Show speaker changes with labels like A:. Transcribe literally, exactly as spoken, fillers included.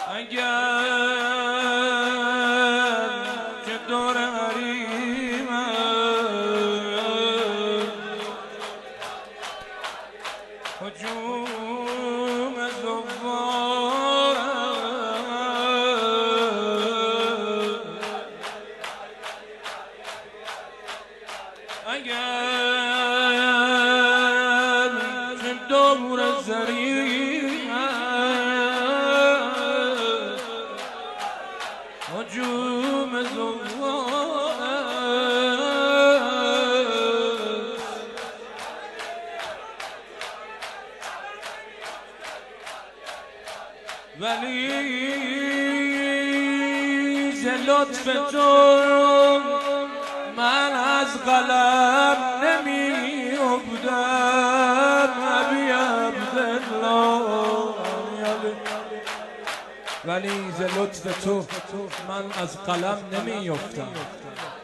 A: اگر که دور حریمم هجوم زوارم، اگر که دور زریمم هجوم زوارم، ولی ز لطف تو من از قلم نمی افتم ابی عبدالله، ولی ز لطف تو من از قلم نمی افتم.